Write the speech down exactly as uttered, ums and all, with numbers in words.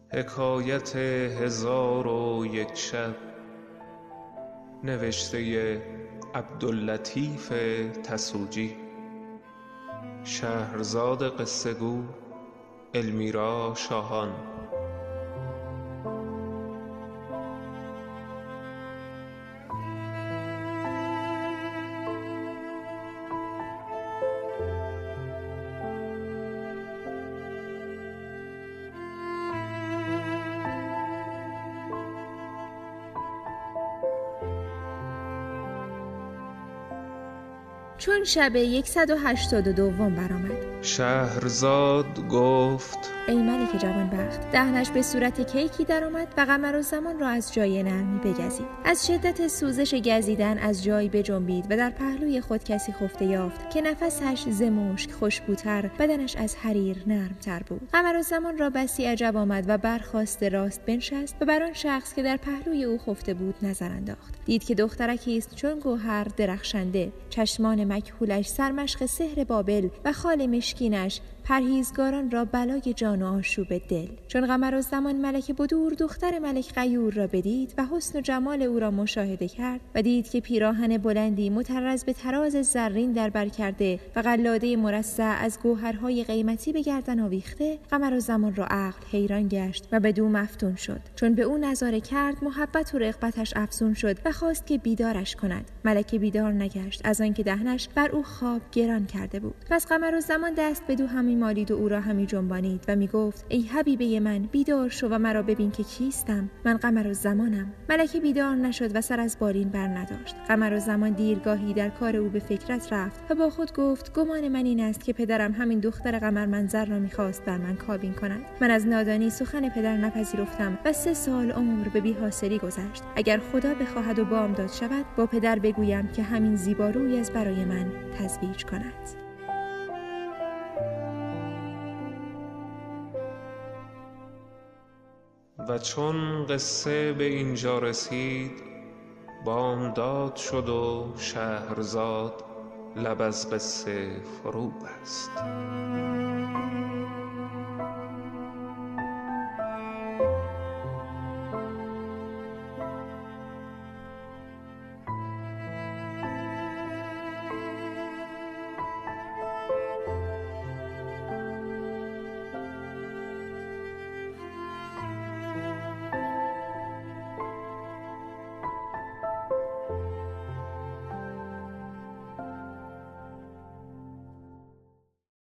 حکایت هزار و یک شب، نوشته عبداللطیف تسوجی. شهرزاد قصه گو المیرا شاهان. چون شب یکصد و هشتاد و دوم برآمد، شهرزاد گفت: ای ملک جوانبخت، دهنش به صورت کیکی درآمد و قمرالزمان را از جای نرمی بگزید. از شدت سوزش گزیدن از جای بجنبید و در پهلوی خود کسی خفته یافت که نفسش ز مشک خوشبوتر، بدنش از حریر نرمتر بود. قمرالزمان را بسی عجب آمد و برخاست راست بنشست و بر آن شخص که در پهلوی او خفته بود نظر انداخت. دید که دخترکی است چون گوهر درخشنده، چشمان مکحولش سرمشق سحر بابل و خال مشکینش پرهیزگاران را بلای جان و آشوب دل. چون قمرالزمان ملک بدور دختر ملک غیور را بدید و حسن و جمال او را مشاهده کرد و دید که پیراهن بلندی مطرز به طراز زرین در بر کرده و قلاده مرصع از گوهرهای قیمتی به گردن آویخته، قمرالزمان را عقل حیران گشت و بدو مفتون شد. چون به او نظاره کرد، محبت و رغبتش افزون شد و خواست که بیدارش کند. ملک بیدار نگشت، از آنکه دهنش بر او خواب گران کرده بود. پس قمرالزمان دست بدو همی مالید و او را همی جنبانید و می گفت: ای حبیبه من، بیدار شو و مرا ببین که کیستم. من قمرالزمانم. ملک بیدار نشد و سر از بالین بر نداشت. قمرالزمان دیرگاهی در کار او به فکرت رفت و با خود گفت: گمان من این است که پدرم همین دختر قمرمنظر را می‌خواست بر من کابین کند. من از نادانی سخن پدر نپذیرفتم و سه سال عمر به بی‌حاصلی گذشت. اگر خدا بخواهد و بامداد شود، با پدر بگویم که همین زیبارویی از برای من تزویج کند. و چون قصه به اینجا رسید، بامداد شد و شهرزاد لب از قصه فرو بست.